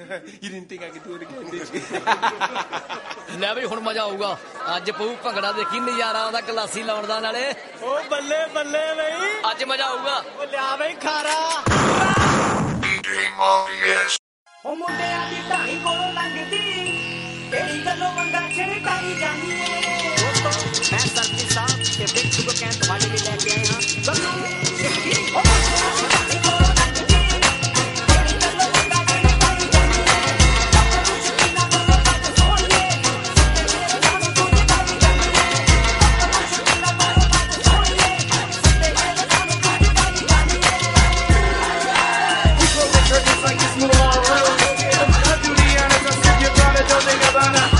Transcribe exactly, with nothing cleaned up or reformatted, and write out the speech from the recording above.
ਰਿੰਟਿੰਗ ਆ ਕੇ ਟੂਰ ਕਹਿੰਦੇ ਲੈ ਬਈ ਹੁਣ ਮਜ਼ਾ ਆਊਗਾ ਅੱਜ ਪਊ ਭੰਗੜਾ ਦੇਖੀ ਨਜ਼ਾਰਾ ਆਉਂਦਾ ਗਲਾਸੀ ਲਾਉਣ ਦਾ ਨਾਲੇ ਓ ਬੱਲੇ ਬੱਲੇ ਬਈ ਅੱਜ ਮਜ਼ਾ ਆਊਗਾ ਓ ਲਿਆ ਬਈ ਖਾਰਾ ਓ ਮੁੰਡਿਆਂ ਦੀ ਢਾਈ ਕੋਲੋਂ ਲੰਘਦੀ ਕਿਹੜੀ ਗੱਲੋਂ ਵੰਡਾ ਛਿੜਕਾਈ ਜਾਂਦੀ ਏ ਦੋਸਤੋ ਮੈਂ ਸਰਜੀ ਸਾਹਿਬ ਤੇ ਬਿਗ ਸ਼ੁਗਰ ਕੈਨ ਤੁਹਾਡੇ ਲਈ ਲੈ ਕੇ ਆਏ ਹਾਂ ਗੱਲੋਂ ਓ ਮੁੰਡਿਆਂ ਦੀ ਢਾਈ ਕੋਲੋਂ ਲੰਘਦੀ ਕਿਹੜੀ ਗੱਲੋਂ ਵੰਡਾ ਛਿੜਕਾਈ ਜਾਂਦੀ ਏ ਮੁਸ਼ਕਿਲਾਂ ਕੋਲੋਂ ਬੱਜ ਸੋਹਣੀਏ ਤੇ ਸਾਨੂੰ ਤੂੰ ਜਗਾਈ ਜਾਂਦੀ ਏ ਮੁਸ਼ਕਿਲਾਂ ਕੋਲੋਂ ਬੱਜ ਸੋਹਣੀਏ ਤੇ ਸਾਨੂੰ ਤੂੰ ਜਗਾਈ ਜਾਂਦੀ ਏ Like this little all real. Juliana, go skip your brother, don't think about it.